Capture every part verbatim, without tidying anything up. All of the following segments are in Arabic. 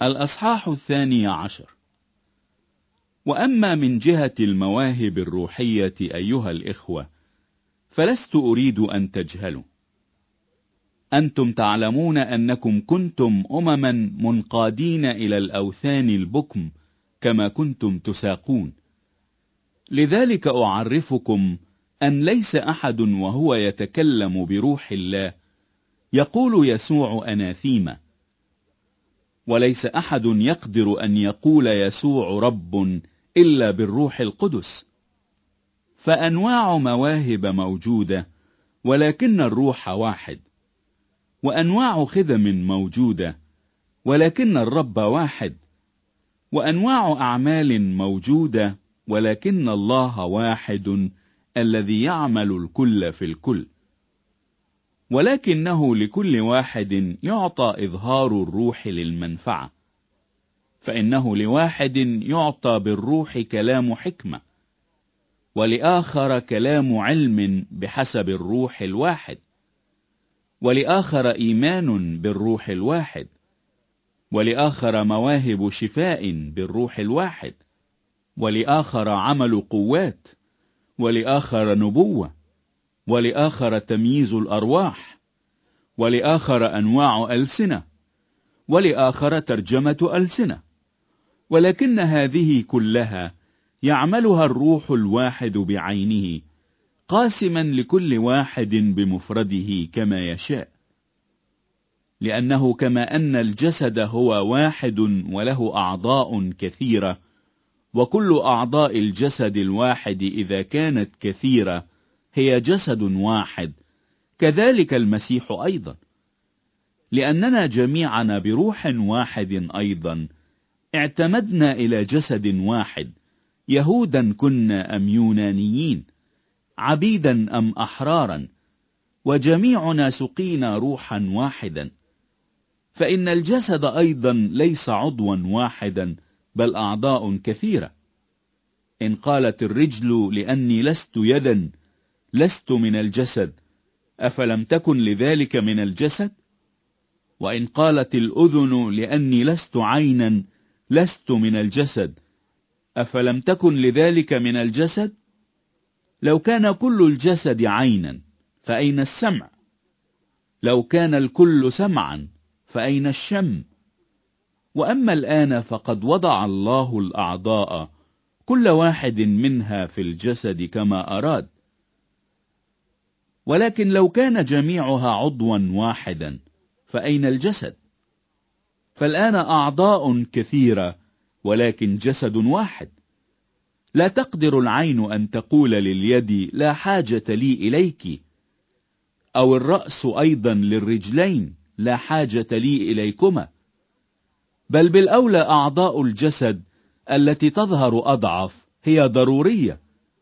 الأصحاح الثاني عشر. وأما من جهة المواهب الروحية أيها الإخوة، فلست أريد أن تجهلوا. أنتم تعلمون أنكم كنتم أمما منقادين إلى الأوثان البكم كما كنتم تساقون. لذلك أعرفكم أن ليس أحد وهو يتكلم بروح الله يقول يسوع أناثيما، وليس أحد يقدر أن يقول يسوع رب إلا بالروح القدس. فأنواع مواهب موجودة، ولكن الروح واحد. وأنواع خدم موجودة، ولكن الرب واحد. وأنواع أعمال موجودة، ولكن الله واحد الذي يعمل الكل في الكل. ولكنه لكل واحد يعطى إظهار الروح للمنفعة. فإنه لواحد يعطى بالروح كلام حكمة، ولآخر كلام علم بحسب الروح الواحد، ولآخر إيمان بالروح الواحد، ولآخر مواهب شفاء بالروح الواحد، ولآخر عمل قوات، ولآخر نبوة، ولآخر تمييز الأرواح، ولآخر أنواع ألسنة، ولآخر ترجمة ألسنة. ولكن هذه كلها يعملها الروح الواحد بعينه، قاسما لكل واحد بمفرده كما يشاء. لأنه كما أن الجسد هو واحد وله أعضاء كثيرة، وكل أعضاء الجسد الواحد إذا كانت كثيرة هي جسد واحد، كذلك المسيح أيضا. لأننا جميعنا بروح واحد أيضا اعتمدنا إلى جسد واحد، يهودا كنا أم يونانيين، عبيدا أم أحرارا، وجميعنا سقينا روحا واحدا. فإن الجسد أيضا ليس عضوا واحدا، بل أعضاء كثيرة. إن قالت الرجل لأني لست يدا لست من الجسد، أفلم تكن لذلك من الجسد؟ وإن قالت الأذن لأني لست عينا لست من الجسد، أفلم تكن لذلك من الجسد؟ لو كان كل الجسد عينا فأين السمع؟ لو كان الكل سمعا فأين الشم؟ وأما الآن فقد وضع الله الأعضاء كل واحد منها في الجسد كما أراد. ولكن لو كان جميعها عضوا واحدا فأين الجسد؟ فالآن أعضاء كثيرة ولكن جسد واحد. لا تقدر العين أن تقول لليد لا حاجة لي إليك، أو الرأس أيضا للرجلين لا حاجة لي إليكما. بل بالأولى أعضاء الجسد التي تظهر أضعف هي ضرورية،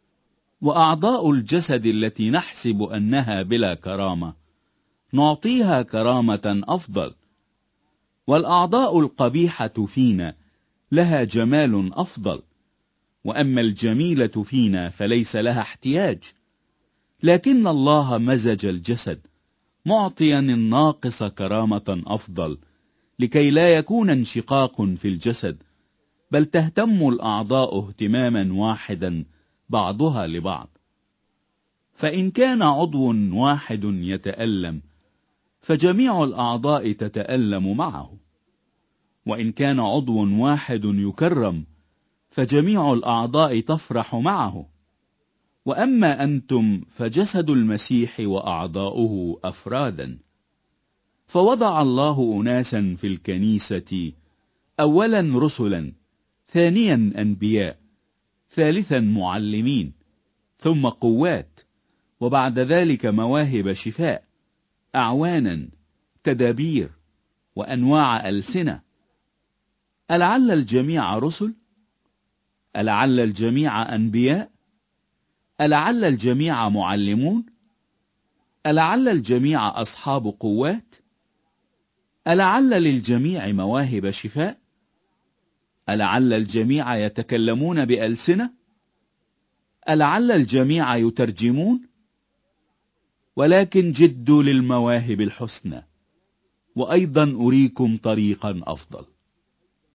وأعضاء الجسد التي نحسب أنها بلا كرامة نعطيها كرامة أفضل. والأعضاء القبيحة فينا لها جمال أفضل، وأما الجميلة فينا فليس لها احتياج. لكن الله مزج الجسد، معطيا الناقص كرامة أفضل، لكي لا يكون انشقاق في الجسد، بل تهتم الأعضاء اهتماما واحدا بعضها لبعض. فإن كان عضو واحد يتألم، فجميع الأعضاء تتألم معه. وإن كان عضو واحد يكرم، فجميع الأعضاء تفرح معه. وأما أنتم فجسد المسيح وأعضاؤه أفرادا. فوضع الله أناسا في الكنيسة، أولا رسلا، ثانيا أنبياء، ثالثا معلمين، ثم قوات، وبعد ذلك مواهب شفاء، أعوانا، تدابير، وأنواع ألسنة. ألعل الجميع رسل؟ ألعل الجميع أنبياء؟ ألعل الجميع معلمون؟ ألعل الجميع أصحاب قوات؟ ألعل للجميع مواهب شفاء؟ ألعل الجميع يتكلمون بألسنة؟ ألعل الجميع يترجمون؟ ولكن جدوا للمواهب الحسنى، وأيضا أريكم طريقا أفضل.